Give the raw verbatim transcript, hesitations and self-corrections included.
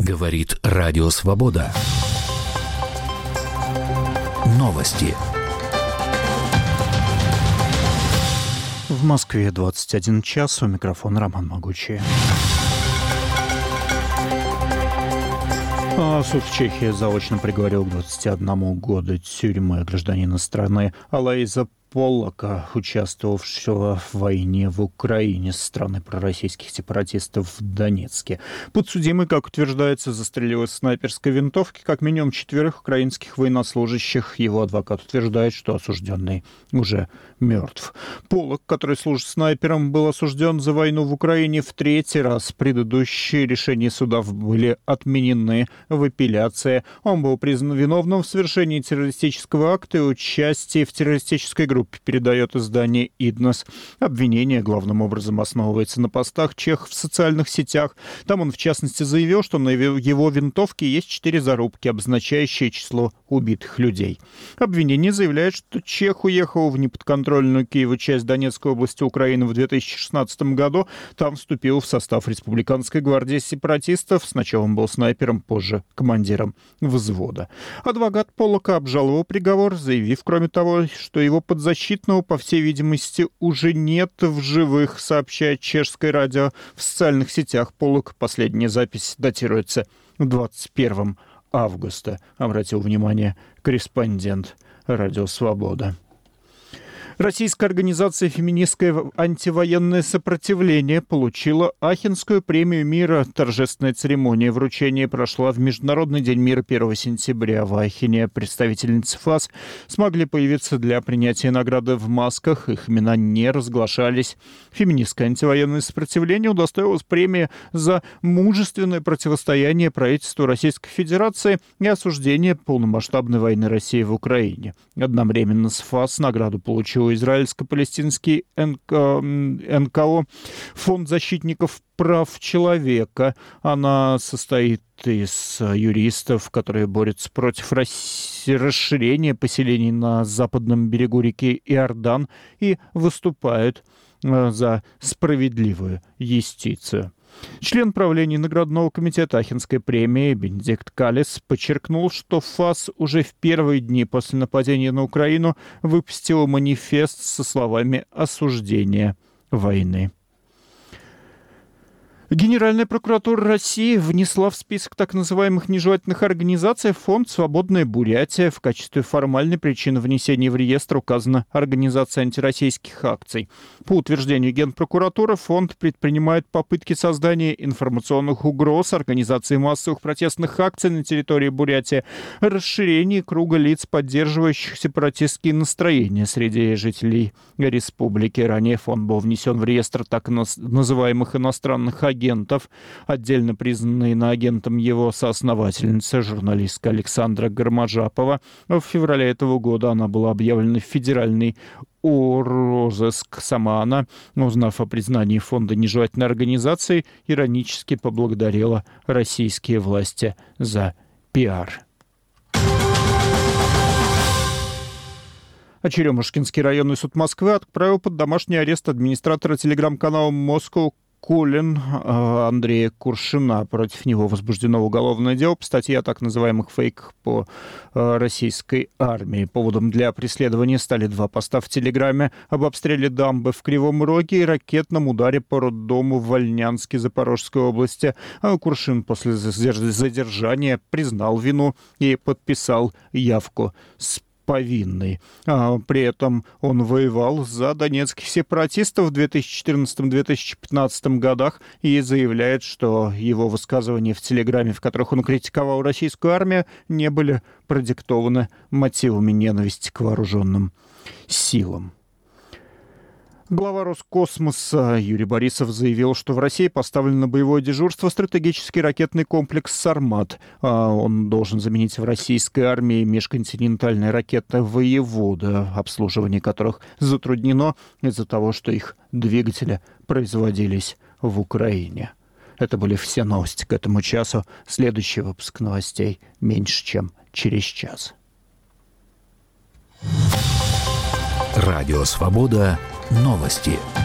Говорит Радио Свобода. Новости. В Москве двадцать один час. У микрофона Роман Могучий. А суд в Чехии заочно приговорил к двадцати одному году тюрьмы гражданина страны Алоиза Поллака, участвовавшего в войне в Украине со стороны пророссийских сепаратистов в Донецке. Подсудимый, как утверждается, застрелил из снайперской винтовки как минимум четверых украинских военнослужащих. Его адвокат утверждает, что осужденный уже мертв. Поллак, который служит снайпером, был осужден за войну в Украине в третий раз. Предыдущие решения суда были отменены в апелляции. Он был признан виновным в совершении террористического акта и участии в террористической группе, передает издание «Иднос». Обвинение главным образом основывается на постах чех в социальных сетях. Там он, в частности, заявил, что на его винтовке есть четыре зарубки, обозначающие число убитых людей. Обвинение заявляет, что чех уехал в неподконтрольную Киеву часть Донецкой области Украины в две тысячи шестнадцатом году. Там вступил в состав республиканской гвардии сепаратистов. Сначала он был снайпером, позже командиром взвода. Адвокат Поллака обжаловал приговор, заявив, кроме того, что его подзащитного, по всей видимости, уже нет в живых, сообщает чешское радио. В социальных сетях Поллак, последняя запись датируется двадцать первого августа, обратил внимание корреспондент «Радио Свобода». Российская организация «Феминистское антивоенное сопротивление» получила Ахенскую премию мира. Торжественная церемония вручения прошла в Международный день мира первого сентября в Ахене. Представительницы ФАС смогли появиться для принятия награды в масках. Их имена не разглашались. Феминистское антивоенное сопротивление удостоилось премии за мужественное противостояние правительству Российской Федерации и осуждение полномасштабной войны России в Украине. Одновременно с ФАС награду получил израильско-палестинский эн ка о Фонд защитников прав человека. Она состоит из юристов, которые борются против расширения поселений на западном берегу реки Иордан и выступают за справедливую юстицию. Член правления наградного комитета Ахенской премии Бенедикт Каллес подчеркнул, что ФАС уже в первые дни после нападения на Украину выпустила манифест со словами осуждения войны. Генеральная прокуратура России внесла в список так называемых нежелательных организаций фонд «Свободная Бурятия». В качестве формальной причины внесения в реестр указана организация антироссийских акций. По утверждению Генпрокуратуры, фонд предпринимает попытки создания информационных угроз, организации массовых протестных акций на территории Бурятии, расширение круга лиц, поддерживающих сепаратистские настроения среди жителей республики. Ранее фонд был внесен в реестр так называемых иностранных агентов. агентов, отдельно признанной иноагентом его соосновательница, журналистка Александра Гармажапова. В феврале этого года она была объявлена в федеральный розыск. Сама она, узнав о признании фонда нежелательной организации, иронически поблагодарила российские власти за пиар. А Черемушкинский районный суд Москвы отправил под домашний арест администратора телеграм-канала «Москва Кулин» Андрея Куршина. Против него возбуждено уголовное дело по статье о так называемых фейках по российской армии. Поводом для преследования стали два поста в Телеграме об обстреле дамбы в Кривом Роге и ракетном ударе по роддому в Вольнянске Запорожской области. Куршин после задержания признал вину и подписал явку с повинный. А, при этом он воевал за донецких сепаратистов в две тысячи четырнадцатом - две тысячи пятнадцатом годах и заявляет, что его высказывания в Телеграме, в которых он критиковал российскую армию, не были продиктованы мотивами ненависти к вооруженным силам. Глава Роскосмоса Юрий Борисов заявил, что в России поставлен на боевое дежурство стратегический ракетный комплекс «Сармат». Он должен заменить в российской армии межконтинентальные ракеты «Воевода», обслуживание которых затруднено из-за того, что их двигатели производились в Украине. Это были все новости к этому часу. Следующий выпуск новостей меньше, чем через час. Радио «Свобода». Новости.